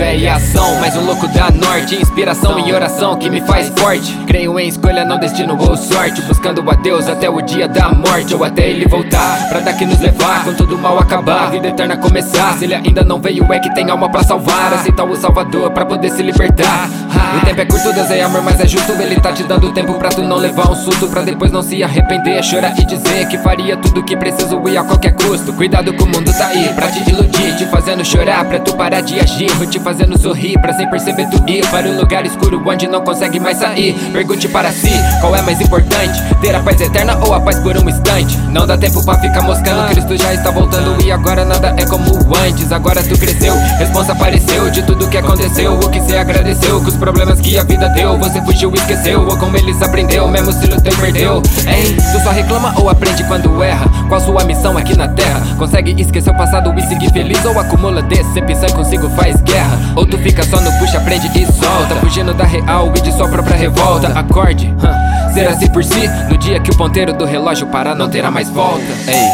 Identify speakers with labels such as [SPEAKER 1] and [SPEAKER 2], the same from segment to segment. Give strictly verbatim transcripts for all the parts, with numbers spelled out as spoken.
[SPEAKER 1] fé e ação, mais um louco da norte, inspiração e oração que me faz forte. Creio em escolha, não destino ou sorte, buscando a Deus até o dia da morte, ou até ele voltar, pra daqui nos levar, quando todo mal acabar, a vida eterna começar. Se ele ainda não veio é que tem alma pra salvar, aceitar o Salvador pra poder se libertar. O tempo é curto, Deus é amor, mas é justo, ele tá te dando tempo pra tu não levar um susto, pra depois não se arrepender, chorar e dizer que faria tudo que preciso e a qualquer custo. Cuidado que o mundo tá aí pra te iludir, te fazendo chorar pra tu parar de agir, ou te fazendo sorrir pra sem perceber tu ir para o lugar escuro onde não consegue mais sair. Pergunte para si, qual é mais importante, ter a paz eterna ou a paz por um instante? Não dá tempo pra ficar moscando, Cristo já está voltando e agora nada é como antes. Agora tu cresceu, responsa apareceu de tudo que aconteceu, o que cê agradeceu, com os problemas que a vida deu, você fugiu e esqueceu, ou com eles aprendeu, mesmo se lutou e perdeu. Hein, tu só reclama ou aprende quando erra? Qual sua missão aqui na terra? Consegue esquecer o passado e seguir feliz, ou acumula decepção e consigo faz guerra? Ou tu fica só no puxa, aprende e solta, fugindo da real e de sua própria revolta. Acorde, huh, ser assim por si, no dia que o ponteiro do relógio parar não terá mais volta. Ei,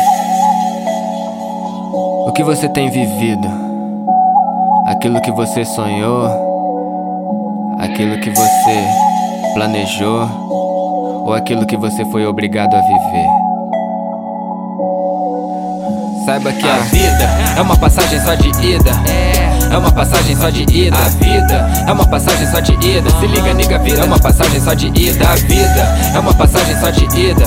[SPEAKER 1] o que você tem vivido? Aquilo que você sonhou? Aquilo que você planejou? Ou aquilo que você foi obrigado a viver? Saiba que a vida é uma passagem só de ida. É uma passagem só de ida. A vida é uma passagem só de ida. Se liga, nigga, vida é uma passagem só de ida. A vida é uma passagem só de ida.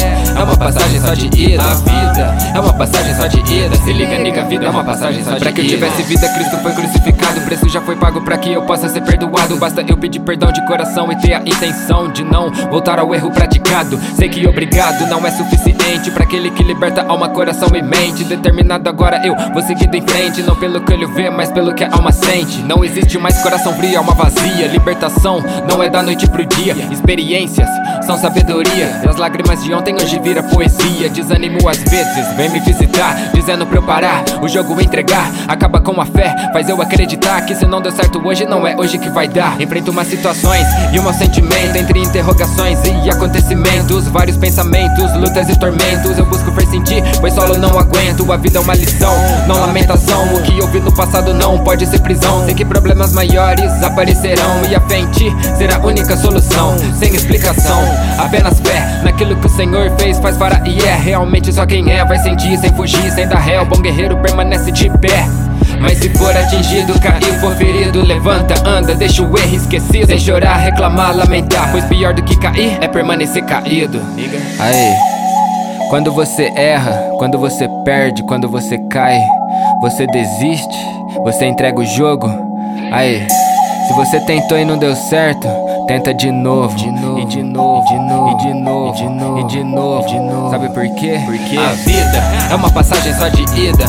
[SPEAKER 1] É uma passagem só de ida. A vida é uma passagem só de ida. Se liga, nigga, vida é uma passagem só de ida. Pra que eu tivesse vida, Cristo foi crucificado. O preço já foi pago pra que eu possa ser perdoado. Basta eu pedir perdão de coração e ter a intenção de não voltar ao erro praticado. Sei que obrigado não é suficiente pra aquele que liberta alma, coração e mente. Determinado agora eu vou seguindo em frente, não pelo que olho vê, mas pelo que a alma sente. Não existe mais coração frio, alma vazia. Libertação não é da noite pro dia. Experiências são sabedoria. E as lágrimas de ontem hoje vira poesia. Desânimo às vezes vem me visitar, dizendo pra eu parar, o jogo entregar. Acaba com a fé, faz eu acreditar que se não deu certo hoje, não é hoje que vai dar. Enfrento umas situações e um mau sentimento, entre interrogações e acontecimentos, vários pensamentos, lutas e tormentos. Eu busco ver sentir, pois solo não aguento. A vida é uma lição, não lamentação. O que houve no passado não pode ser prisão. Sei que problemas maiores aparecerão e a fé em ti será a única solução. Sem explicação, apenas fé naquilo que o Senhor fez, faz para e é. Realmente só quem é vai sentir, sem fugir, sem dar ré. O bom guerreiro permanece de pé. Mas se for atingido, cair, for ferido, levanta, anda, deixa o erro esquecido. Sem chorar, reclamar, lamentar, pois pior do que cair é permanecer caído. Aí, quando você erra, quando você perde, quando você cai, você desiste, você entrega o jogo. Aí, se você tentou e não deu certo, tenta de novo, de novo, e de novo, de novo, e de novo, de novo, e de novo, de novo. Sabe por quê? Porque a vida é uma passagem só de ida.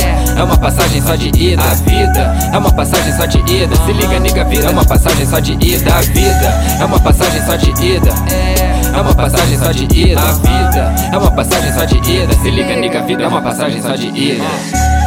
[SPEAKER 1] É uma passagem só de ida. A vida é uma passagem só de ida. Se liga, nigga, vida é uma passagem só de ida. A vida é uma passagem só de ida. É uma passagem só de ida. A vida é uma passagem só de ida. Se liga, nigga, vida é uma passagem só de ida.